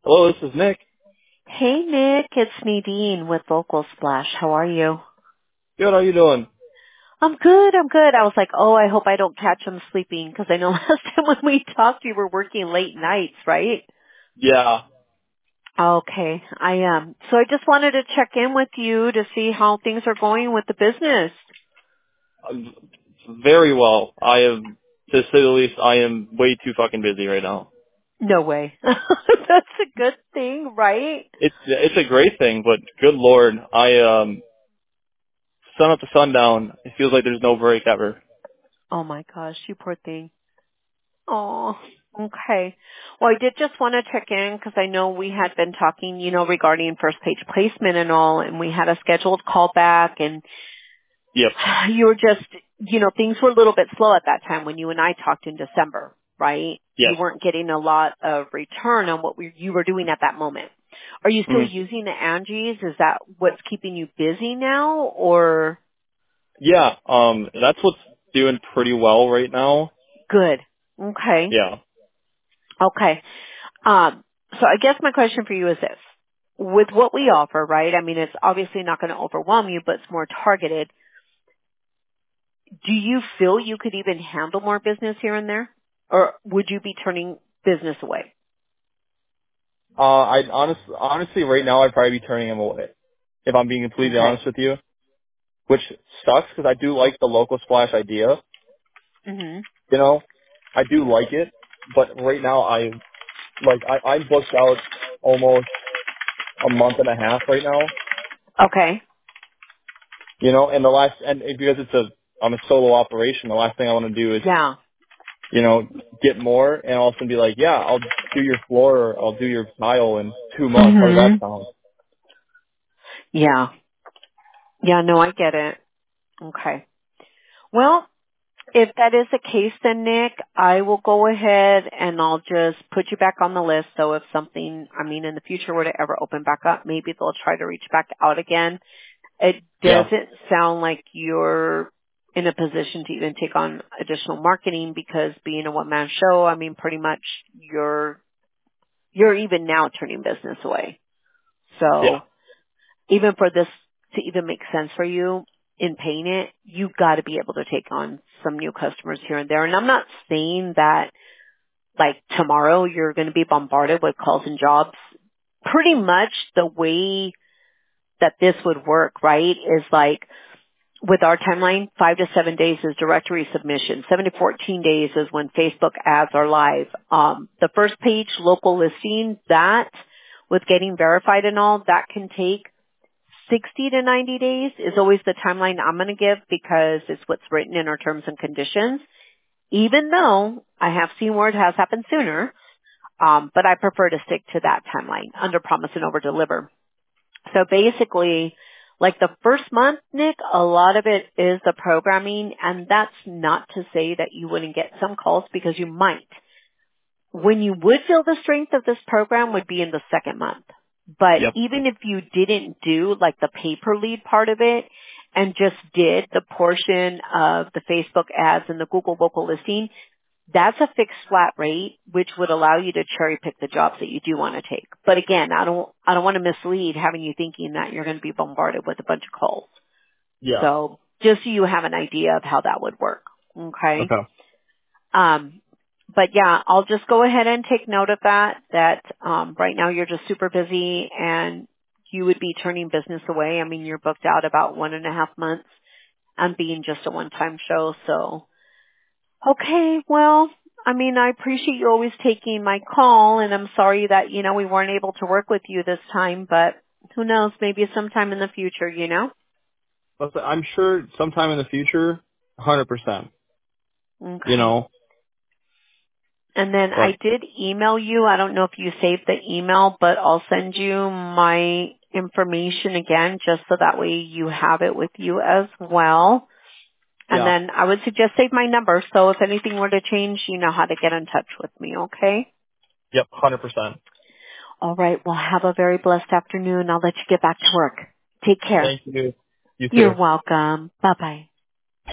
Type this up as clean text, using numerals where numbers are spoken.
Hello, this is Nick. Hey Nick, it's Nadine with Vocal Splash. How are you? Good, how you doing? I'm good, I'm good. I was like, oh, I hope I don't catch him sleeping because I know last time when we talked you were working late nights, right? Yeah, Okay, I am. So I just wanted to check in with you to see how things are going with the business. I'm very well. To say the least, I am way too fucking busy right now. No way. That's a good thing, right? It's a great thing, but good lord, sun up to sundown, it feels like there's no break ever. Oh my gosh, you poor thing. Oh, okay. Well, I did just want to check in because I know we had been talking, regarding first page placement and all, and we had a scheduled call back and Yep, you were just, things were a little bit slow at that time when you and I talked in December, right? yes. You weren't getting a lot of return on what you were doing at that moment. Are you still Mm. using the Angies? Is that what's keeping you busy now or Yeah, that's what's doing pretty well right now. good? Okay. Yeah. Okay. So I guess my question for you is this. With what we offer, right? I mean, it's obviously not going to overwhelm you, but it's more targeted. Do you feel you could even handle more business here and there? Or would you be turning business away? Honestly, right now I'd probably be turning him away, if I'm being completely Okay. honest with you, which sucks because I do like the local splash idea. Mhm. You know, I do like it, but right now I'm booked out almost a month and a half right now. Okay. You know, and because I'm a solo operation, the last thing I want to do is, Yeah. get more and also be like, yeah, I'll do your floor or I'll do your tile in 2 months. How does that Mhm. sound? Yeah. Yeah, no, I get it. Okay. Well, if that is the case then Nick, I will go ahead and I'll just put you back on the list. So if something, in the future were to ever open back up, maybe they'll try to reach back out again. It Yeah. doesn't sound like you're in a position to even take on additional marketing because being a one-man show, pretty much you're even now turning business away. Yeah. So even for this to even make sense for you in paying it, you've got to be able to take on some new customers here and there. And I'm not saying that like tomorrow you're going to be bombarded with calls and jobs. Pretty much the way that this would work, right, is like with our timeline, 5 to 7 days is directory submission. 7 to 14 days is when Facebook ads are live. The first page local listing, that with getting verified and all, that can take 60 to 90 days is always the timeline I'm going to give because it's what's written in our terms and conditions. Even though I have seen where it has happened sooner, but I prefer to stick to that timeline, under promise and over deliver. So basically, like the first month, Nick, a lot of it is the programming, and that's not to say that you wouldn't get some calls because you might. When you would feel the strength of this program would be in the second month. But Yep. even if you didn't do like the pay per lead part of it and just did the portion of the Facebook ads and the Google vocal listing, that's a fixed flat rate, which would allow you to cherry pick the jobs that you do want to take. But again, I don't want to mislead having you thinking that you're going to be bombarded with a bunch of calls. Yeah. So just so you have an idea of how that would work. Okay. Okay. Um, but yeah, I'll just go ahead and take note of that right now you're just super busy and you would be turning business away. You're booked out about 1.5 months and being just a one-time show. So, okay, well, I appreciate you always taking my call and I'm sorry that, we weren't able to work with you this time, but who knows, maybe sometime in the future. But I'm sure sometime in the future, 100%, you Okay. know, And then I but did email you. I don't know if you saved the email, but I'll send you my information again just so that way you have it with you as well. And yeah. then I would suggest save my number so if anything were to change, you know how to get in touch with me, okay? Yep. 100%. All right. Well, have a very blessed afternoon. I'll let you get back to work. Take care. Thank you. You too. You're welcome. Bye-bye.